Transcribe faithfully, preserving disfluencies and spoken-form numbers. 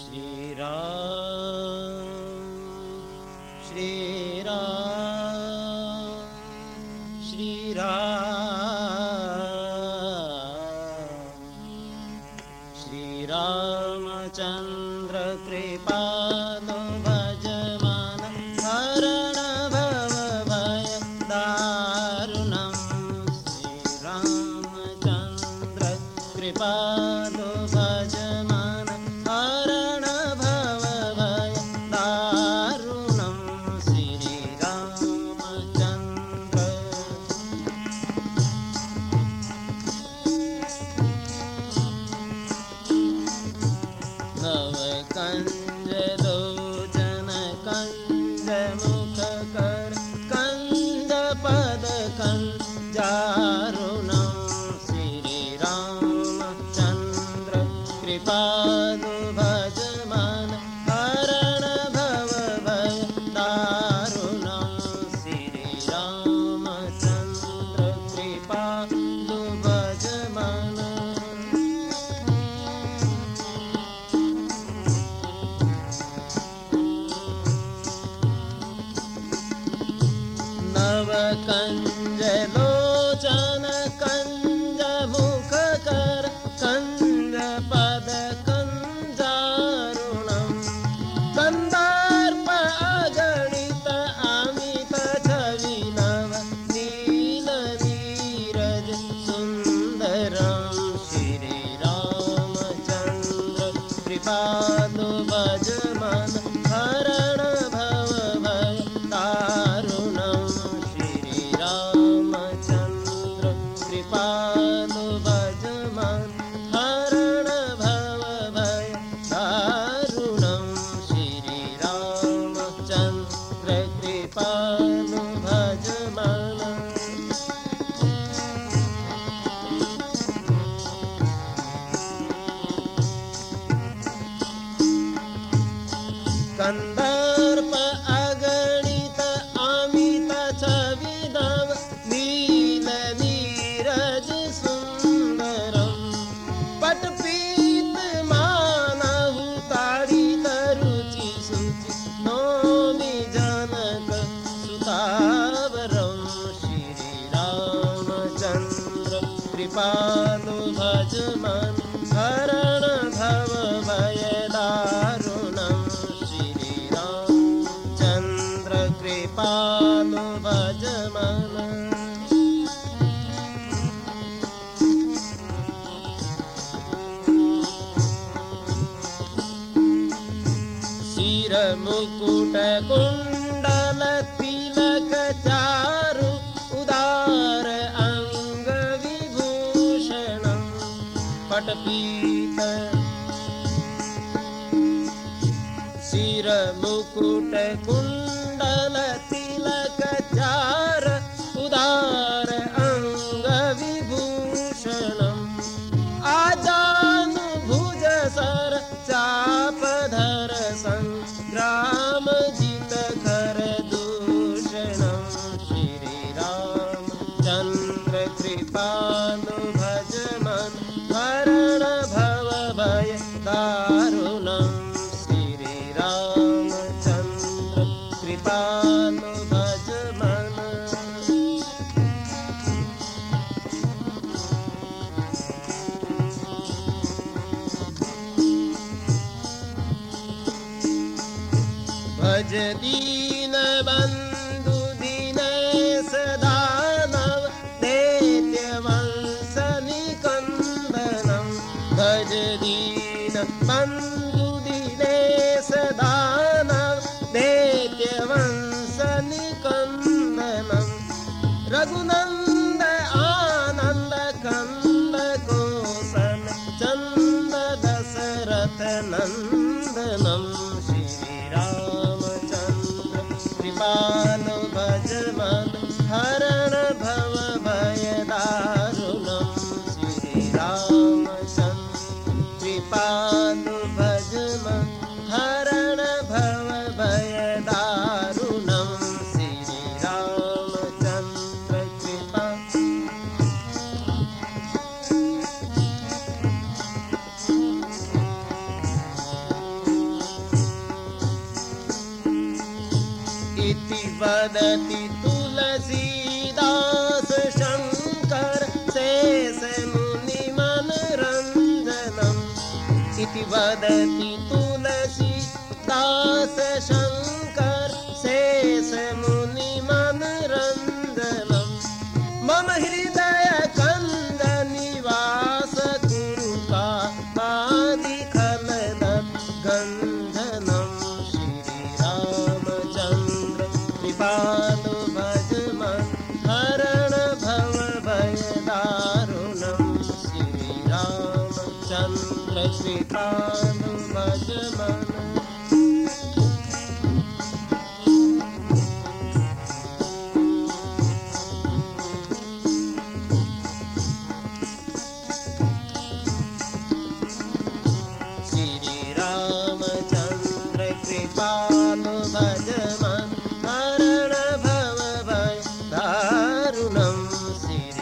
श्री राम श्री राम श्री राम श्री रामचंद्र कृपालो भजमान हरण भव भय दारुणं श्री रामचंद्र कृपालो भजमान हरण भव भय दारुणं श्री रामचंद्र नव कंज लोचन कंज मुख कर कंज पद कंजारुणं श्री रामचंद्र कृपालु भजमान हरण भव भय दारुणं श्री रामचंद्र कृपालु भजमान नव कंज लोचन कंज मुख कर कंज पद कंजारुणं कंदार्प अगणित अमित छवि नव नील नीरज सुंदरं श्री रामचंद्र कृपालु भजमान हरण भव भय दारुणं श्री रामचंद्र कृपालु भजमान हरण भव भय दारुणं श्री रामचंद्र कृपालु भजमान कंदर्प अगणित अमित छवि नव नील नीरज सुंदरं पटपीत मानहु ताड़ित रुचि सुचि नौमि जनक सुतावरं श्री रामचंद्र कृपालु भजमान हरण भव भय दारुणं श्री रामचंद्र कृपालु भजमान शिर मुकुट कुंडल तिलक चारु उदार अंग विभूषणं पटपीत शिर मुकुट कुंडल तिलक चार उदार अंग विभूषणं आजानु भुज सर चाप धर संग्राम जित कर दूषणं श्री रामचंद्र कृपालु भजमान हरण भव भय दारुणं श्री रामचंद्र कृपालु भजमान भज दीन बंधु दीनेश दानव दैत्य वंश निकंदनं भज दीन बंधु दीनेश दानव दैत्य वंश निकंदनं रघुनंद आनंद कंद कोसन चंद दशरथ नंदनं श्री रामचंद्र कृपालु भजमान हरण भव भय दारुणं श्री रामचंद्र कृपालु भजमान हरण भव भय दारुणं श्री रामचंद्र कृपा वदति तुलसीदास शङ्कर शेषमुनिमनरञ्जनम् इति वदति तुलसीदास शङ्कर शेषमुनिमनरञ्जनम् मम हृदय कन्द निवास कुरुका आदिखलदत् गन्धनं श्रीरामचन्द्र कृपालो भजमन् हरण भव भयदारुणं श्रीरामचन्द्र कृपालो भजमन् कृपालो भजमन् हरण भव भय दारुणं श्री